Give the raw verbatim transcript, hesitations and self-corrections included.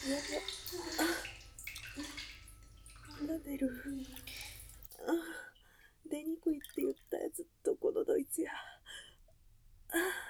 やば。あ、なんでる。あ、出にくいって言ったやつどこのドイツや。あ、